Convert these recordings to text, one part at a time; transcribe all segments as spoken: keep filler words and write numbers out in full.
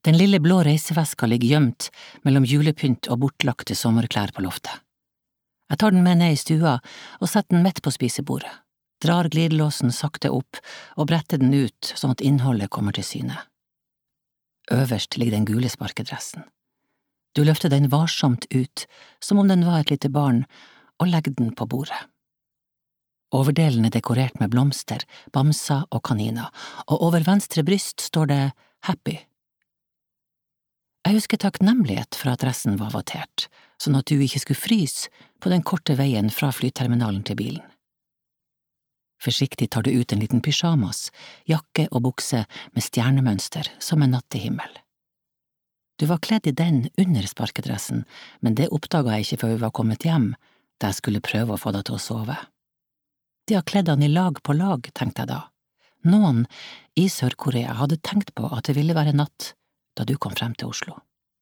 Den lille blå reiseveska ligger gjemt mellom julepynt og bortlagte sommerklær på loftet. Jeg tar den med ned i stua og setter den midt på spisebordet, drar glidelåsen sakte opp og bretter den ut sånn at innholdet kommer til syne. Øverst ligger den gule sparkedressen. Du løfter den varsomt ut, som om den var et lite barn, og legger den på bordet. Overdelen er dekorert med blomster, bamser og kaniner, og over venstre bryst står det Happy. Jeg husker takknemlighet for at dressen var vattert, sånn at du ikke skulle fryse på den korte veien fra flyterminalen til bilen. Forsiktig tar du ut en liten pyjamas, jakke og bukse med stjernemønster som en nattehimmel. Du var kledd i den under sparkedressen, men det oppdaga jeg ikke før vi var kommet hjem, da jeg skulle prøve å få deg til å sove. De har kledd han i lag på lag, tenkte jeg da. Noen i Sør-Korea hadde tenkt på at det ville være natt da du kom frem til Oslo.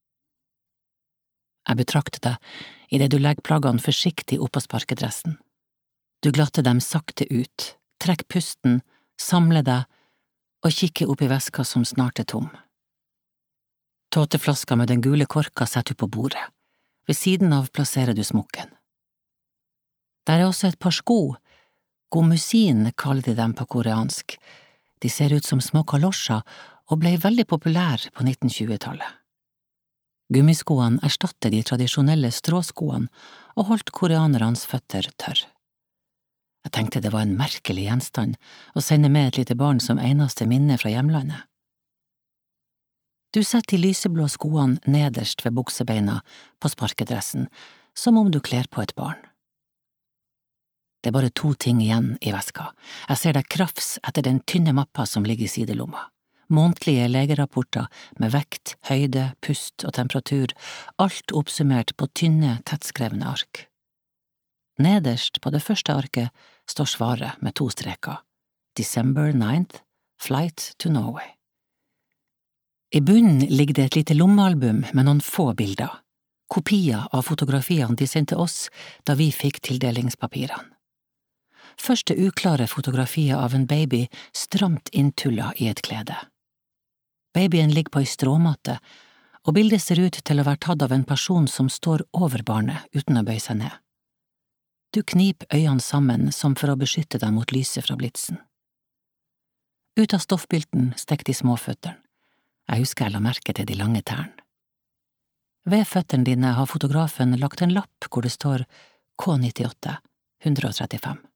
Jeg betrakter deg i det du legger plaggene forsiktig opp på sparkedressen. Du glatter dem sakte ut, trekk pusten, samler deg og kikker opp i veska som snart er tom. Tåteflaska med den gule korka setter du på bordet. Ved siden av plasserer du smokken. Der er også et par sko. Gomusin kaller de dem på koreansk. De ser ut som små kalosjer og ble veldig populær på nitten-tjuetallet. Gummiskoene erstatter de tradisjonelle stråskoene og holdt koreanernes føtter tørr. Jeg tenkte det var en merkelig gjenstand å sende med et lite barn som eneste minne fra hjemlandet. Du setter de lyseblå skoene nederst ved buksebeina på sparkedressen, som om du kler på et barn. Det er bare to ting igjen i veska. Jeg ser deg krafs etter den tynne mappa som ligger i sidelomma. Månedlige legerapporter med vekt, høyde, pust og temperatur, alt oppsummert på tynne, tettskrevne ark. Nederst på det første arket står svaret med to streker. December ninth, flight to Norway. I bunnen ligger det et lite lommealbum med noen få bilder, kopier av fotografiene de sendte oss da vi fikk tildelingspapirene. Første uklare fotografiet av en baby stramt inntulla i et klede. Babyen ligger på ei stråmatte, og bildet ser ut til å være tatt av en person som står over barnet uten å bøye seg ned. Du kniper øynene sammen som for å beskytte deg mot lyset fra blitsen. Ut av stoffbylten stikker de små føttene. Jeg husker jeg la merke til de lange tærne. Ved føttene dine har fotografen lagt en lapp hvor det står K nittiåtte, hundre og trettifem.